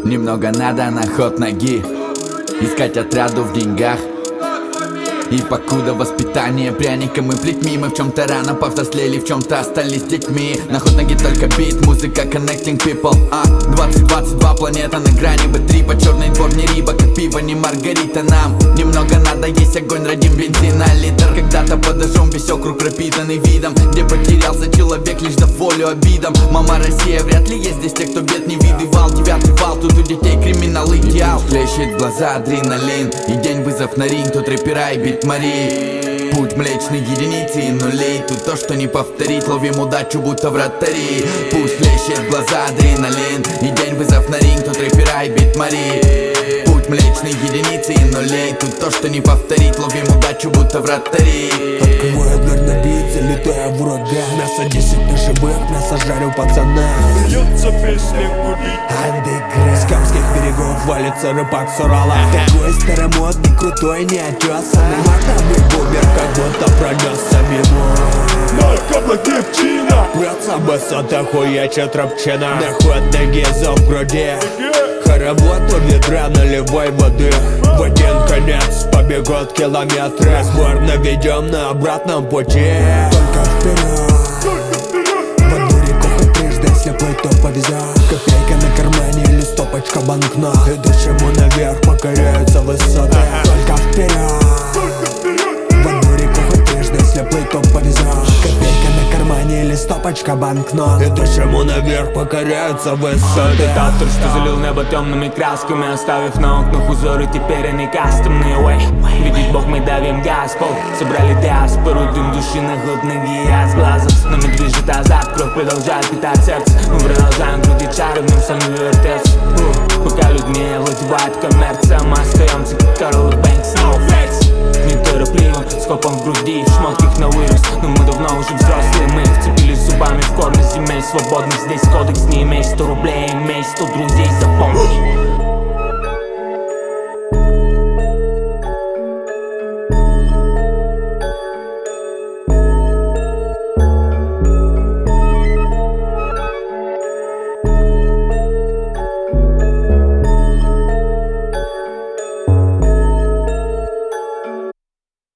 Немного надо на ход ноги, искать отряду в деньгах. И покуда воспитание пряником и плетьми, мы в чем-то рано повзрослели, в чем-то остались детьми. На ход ноги только бит, музыка connecting people. 2022, планета на грани B3, по черный двор не риба, как пиво не маргарита. Нам немного надо, есть огонь, родим бензин на литр. Когда-то подожжем весь округ, пропитанный видом, где потерялся человек лишь за волю обидам. Мама Россия, вряд ли есть здесь те, кто бед не видывал. 9-й вал, тут у детей криминал идеал. Хлещет в глаза адреналин, и день вызов на ринг, тут рэпера и бит Мари. Путь млечной единицы и нулей, тут то, что не повторить, ловим удачу, будто вратари. Пусть хлещет в глаза адреналин, и день вызов на ринг, тут рэпера и бит Мари. Путь млечной единицы и нулей, тут то, что не повторить, ловим удачу, будто вратари. Открываю дверь на бит, залетаю в ураган. Мясо 10 на живых, мясо жарю пацана. Льется песня гудит. Андеграунд. С Камских берегов валится рыбак с Урала. Такой старомодный, крутой, неотесанный. Мартовый бумер, как будто пронесся мимо. На каблуке пчина. Братца басота хуячит рабчина. На ход ноги зов в груди. Хоровод у ведра наливай воды. В один конец побегут километры. Разбор наведем на обратном пути. Только вперед. В одну реку хоть трижды, если плыть, то повезет. Копейка на кармане или стопочка банкнот. Идущему наверх покоряются высоты. Только вперед. В одну реку хоть трижды, если плыть, то повезет. Копейка на кармане или стопочка банкнот. Идущему наверх покоряются высоты. Диктатор, что залил небо темными красками, оставив на окнах узоры, теперь они кастомные. Видит Бог, мы давим газ, пол. Собрали диаспору, дым души на год ноги, а с глаза с нами движет азарт. Кровь продолжает питать сердце, мы продолжаем крутить шары, в нем со мной вертеться. Пока людьми владевает коммерция, мы остаемся как Карл Бэнкс, no flex. Неторопливо, с копом в груди, в шмотках на вырос. Но мы давно уже взрослые, мы вцепились зубами в корни земель свободных. Здесь кодекс, не имей 100 рублей, имей 100 друзей, запомни.